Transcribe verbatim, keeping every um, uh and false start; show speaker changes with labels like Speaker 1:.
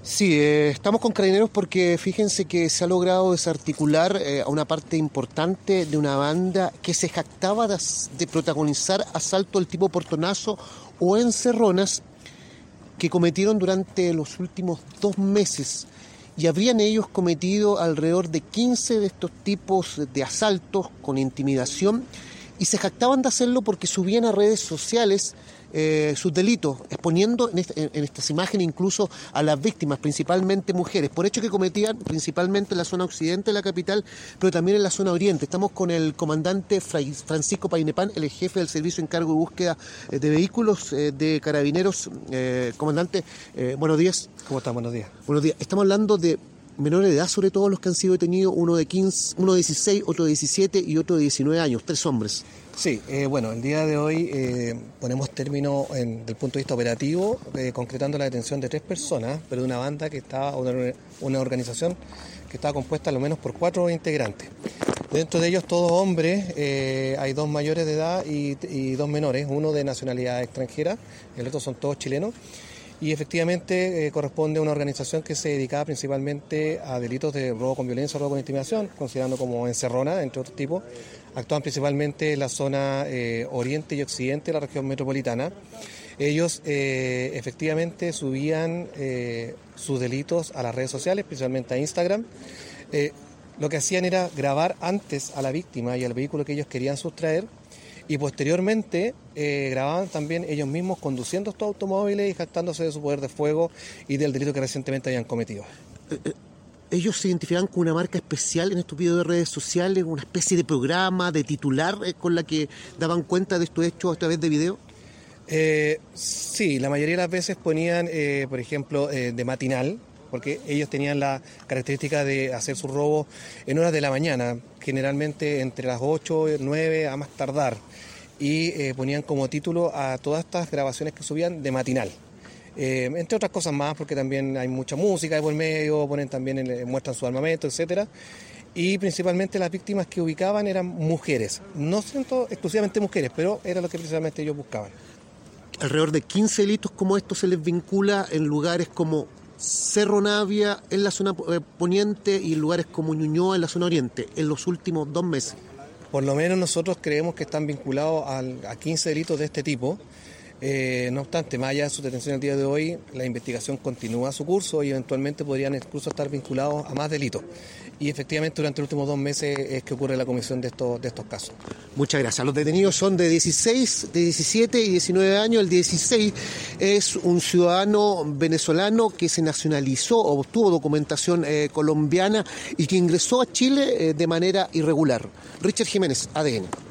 Speaker 1: Sí, eh, estamos con Carabineros porque fíjense que se ha logrado desarticular eh, a una parte importante de una banda que se jactaba de, de protagonizar asalto del tipo portonazo o encerronas que cometieron durante los últimos dos meses. Y habrían ellos cometido alrededor de quince de estos tipos de asaltos con intimidación y se jactaban de hacerlo porque subían a redes sociales eh, sus delitos, exponiendo en, este, en estas imágenes incluso a las víctimas, principalmente mujeres, por hechos que cometían principalmente en la zona occidente de la capital, pero también en la zona oriente. Estamos con el comandante Francisco Painepán, el jefe del Servicio Encargo de Búsqueda de Vehículos eh, de Carabineros. Eh, comandante, eh, buenos días.
Speaker 2: ¿Cómo están? Buenos días.
Speaker 1: Buenos días. Estamos hablando de menores de edad, sobre todo los que han sido detenidos, uno de quince, uno de dieciséis, otro de diecisiete y otro de diecinueve años, tres hombres.
Speaker 2: Sí, eh, bueno, el día de hoy eh, ponemos término en, desde el punto de vista operativo, eh, concretando la detención de tres personas, pero de una banda que estaba, una, una organización que estaba compuesta al menos por cuatro integrantes. Dentro de ellos todos hombres, eh, hay dos mayores de edad y, y dos menores, uno de nacionalidad extranjera, el otro son todos chilenos. Y efectivamente eh, corresponde a una organización que se dedicaba principalmente a delitos de robo con violencia, robo con intimidación, considerando como encerrona, entre otros tipos. Actúan principalmente en la zona eh, oriente y occidente de la región metropolitana. Ellos eh, efectivamente subían eh, sus delitos a las redes sociales, principalmente a Instagram. Eh, lo que hacían era grabar antes a la víctima y al vehículo que ellos querían sustraer, y posteriormente eh, grababan también ellos mismos conduciendo estos automóviles y jactándose de su poder de fuego y del delito que recientemente habían cometido.
Speaker 1: Eh, eh, ¿Ellos se identificaban con una marca especial en estos videos de redes sociales, una especie de programa, de titular eh, con la que daban cuenta de estos hechos a través de video?
Speaker 2: Eh, sí, la mayoría de las veces ponían, eh, por ejemplo, eh, de matinal, porque ellos tenían la característica de hacer su robo en horas de la mañana, generalmente entre las ocho, nueve a más tardar, y eh, ponían como título a todas estas grabaciones que subían de matinal. Eh, entre otras cosas más, porque también hay mucha música de por medio, ponen también el, muestran su armamento, etcétera. Y principalmente las víctimas que ubicaban eran mujeres, no siento exclusivamente mujeres, pero era lo que principalmente ellos buscaban.
Speaker 1: Alrededor de quince delitos como estos se les vincula en lugares como Cerro Navia en la zona poniente y lugares como Ñuñoa en la zona oriente en los últimos dos meses.
Speaker 2: Por lo menos nosotros creemos que están vinculados al, a quince delitos de este tipo. Eh, no obstante, más allá de su detención el día de hoy, la investigación continúa su curso y eventualmente podrían incluso estar vinculados a más delitos. Y efectivamente durante los últimos dos meses es que ocurre la comisión de estos, de estos casos.
Speaker 1: Muchas gracias. Los detenidos son de dieciséis, de diecisiete y diecinueve años. El dieciséis es un ciudadano venezolano que se nacionalizó o obtuvo documentación eh, colombiana y que ingresó a Chile eh, de manera irregular. Richard Jiménez, A D N.